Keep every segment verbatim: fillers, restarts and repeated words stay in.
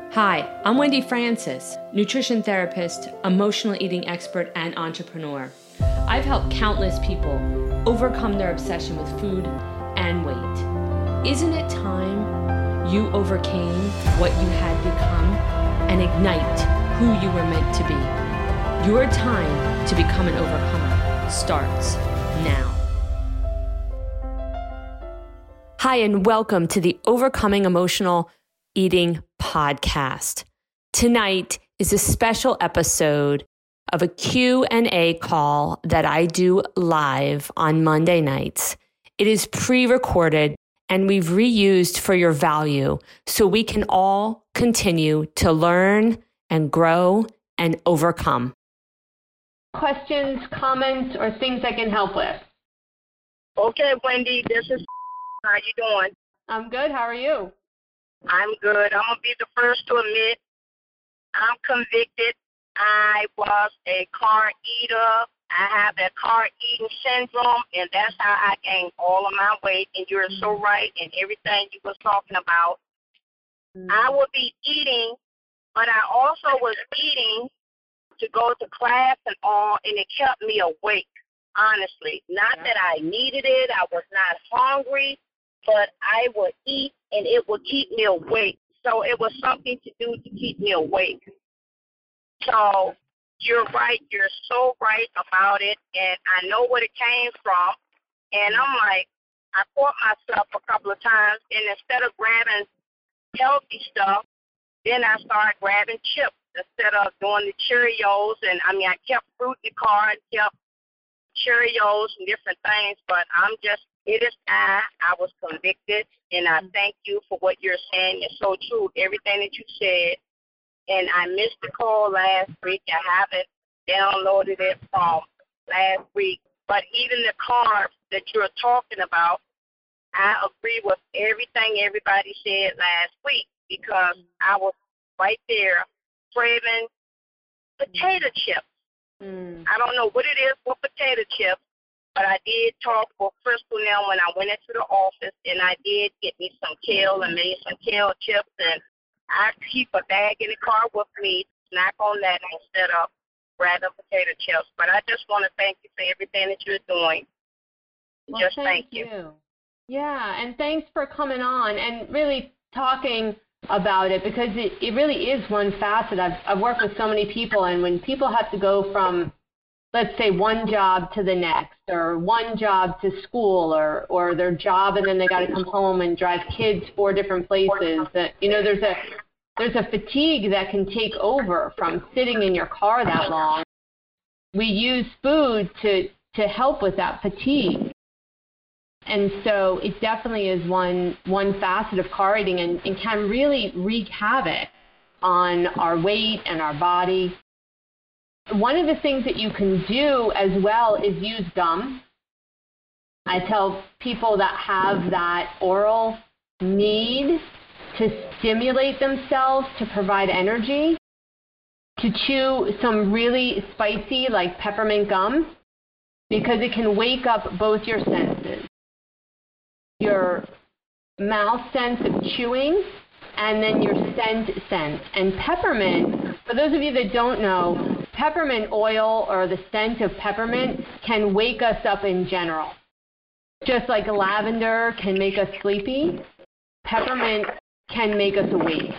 Hi, I'm Wendy Francis, nutrition therapist, emotional eating expert, and entrepreneur. I've helped countless people overcome their obsession with food and weight. Isn't it time you overcame what you had become and ignite who you were meant to be? Your time to become an overcomer starts now. Hi, and welcome to the Overcoming Emotional Eating podcast. Tonight is a special episode of a Q and A call that I do live on Monday nights. It is pre-recorded and we've reused for your value so we can all continue to learn and grow and overcome. Questions, comments, or things I can help with? Okay, Wendy, this is how you doing? I'm good. How are you? I'm good. I'm going to be the first to admit I'm convicted. I was a car eater. I have that car eating syndrome, and that's how I gained all of my weight. And you're mm-hmm. so right in everything you was talking about. Mm-hmm. I would be eating, but I also was eating to go to class and all, and it kept me awake, honestly. Not yeah. that I needed it. I was not hungry, but I would eat, and it would keep me awake. So it was something to do to keep me awake. So you're right. You're so right about it, and I know what it came from. And I'm like, I caught myself a couple of times, and instead of grabbing healthy stuff, then I started grabbing chips instead of doing the Cheerios. And, I mean, I kept fruit in the car and kept Cheerios and different things, but I'm just, it is I. I was convicted, and I thank you for what you're saying. It's so true, everything that you said. And I missed the call last week. I haven't downloaded it from last week. But even the carbs that you're talking about, I agree with everything everybody said last week because I was right there craving potato chips. Mm. I don't know what it is with potato chips, but I did talk with Crystal now when I went into the office, and I did get me some kale and made some kale chips, and I keep a bag in the car with me, snack on that instead of grabbing potato chips. But I just want to thank you for everything that you're doing. Well, just thank, thank you. you. Yeah, and thanks for coming on and really talking about it because it, it really is one facet. I've, I've worked with so many people, and when people have to go from, let's say, one job to the next or one job to school or, or their job and then they got to come home and drive kids four different places, that, you know, there's a there's a fatigue that can take over from sitting in your car that long. We use food to, to help with that fatigue. And so it definitely is one one facet of car eating and, and can really wreak havoc on our weight and our body. One of the things that you can do as well is use gum. I tell people that have that oral need to stimulate themselves to provide energy to chew some really spicy like peppermint gum because it can wake up both your senses. Your mouth sense of chewing, and then your scent sense. And peppermint, for those of you that don't know, peppermint oil or the scent of peppermint can wake us up in general. Just like lavender can make us sleepy, peppermint can make us awake.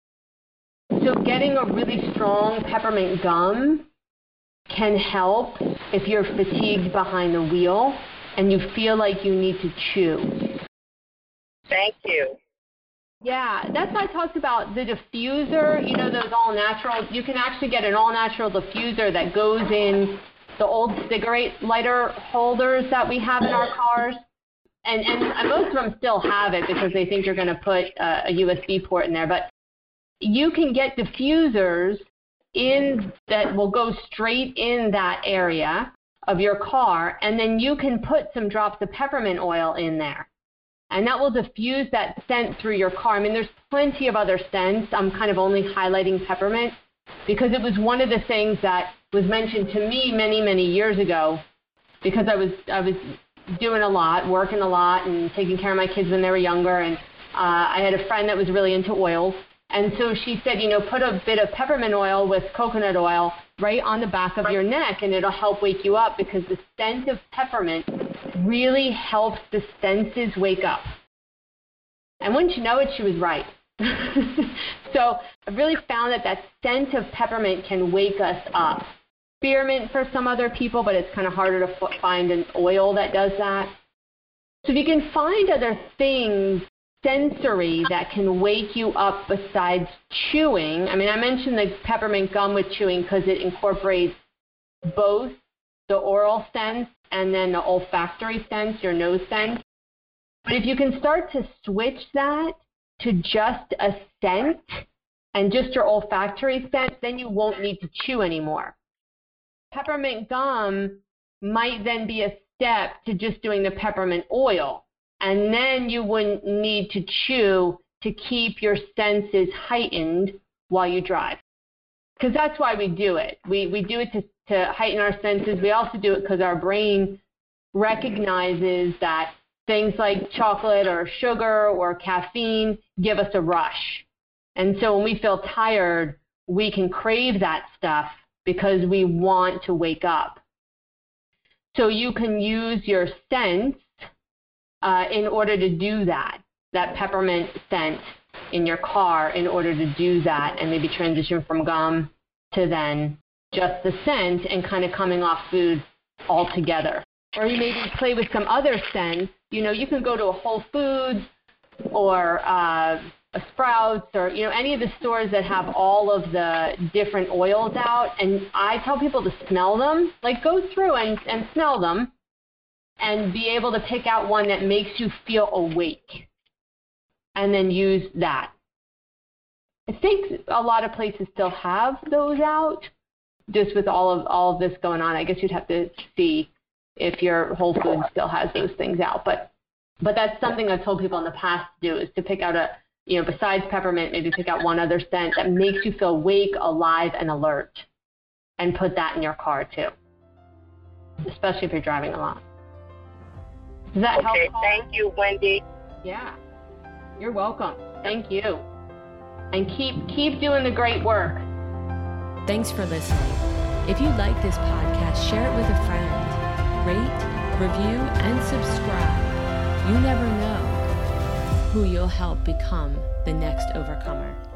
So getting a really strong peppermint gum can help if you're fatigued behind the wheel and you feel like you need to chew. Thank you. Yeah, that's why I talked about the diffuser, you know, those all-natural. You can actually get an all-natural diffuser that goes in the old cigarette lighter holders that we have in our cars. And, and most of them still have it because they think you're going to put a, a U S B port in there. But you can get diffusers in that will go straight in that area of your car, and then you can put some drops of peppermint oil in there. And that will diffuse that scent through your car. I mean, there's plenty of other scents. I'm kind of only highlighting peppermint because it was one of the things that was mentioned to me many, many years ago because I was I was doing a lot, working a lot, and taking care of my kids when they were younger. And uh, I had a friend that was really into oils, And so she said, you know, put a bit of peppermint oil with coconut oil right on the back of your neck, and it'll help wake you up because the scent of peppermint really helps the senses wake up. And wouldn't you know it, she was right. So I've really found that that scent of peppermint can wake us up. Spearmint for some other people, but it's kind of harder to f- find an oil that does that. So if you can find other things sensory that can wake you up besides chewing. I mean, I mentioned the peppermint gum with chewing because it incorporates both the oral sense and then the olfactory sense, your nose sense. But if you can start to switch that to just a scent and just your olfactory sense, then you won't need to chew anymore. Peppermint gum might then be a step to just doing the peppermint oil. And then you wouldn't need to chew to keep your senses heightened while you drive. Because that's why we do it. We we do it to, to heighten our senses. We also do it because our brain recognizes that things like chocolate or sugar or caffeine give us a rush. And so when we feel tired, we can crave that stuff because we want to wake up. So you can use your sense Uh, in order to do that, that peppermint scent in your car in order to do that and maybe transition from gum to then just the scent and kind of coming off food altogether. Or you maybe play with some other scents. You know, you can go to a Whole Foods or uh, a Sprouts or, you know, any of the stores that have all of the different oils out. And I tell people to smell them, like go through and, and smell them. And be able to pick out one that makes you feel awake and then use that. I think a lot of places still have those out just with all of all of this going on. I guess you'd have to see if your Whole Foods still has those things out. But but that's something I've told people in the past to do is to pick out a, you know, besides peppermint, maybe pick out one other scent that makes you feel awake, alive, and alert and put that in your car too, especially if you're driving a lot. Does that okay, help? Okay, thank you, Wendy. Yeah, you're welcome. Thank you. And keep keep doing the great work. Thanks for listening. If you like this podcast, share it with a friend. Rate, review, and subscribe. You never know who you'll help become the next overcomer.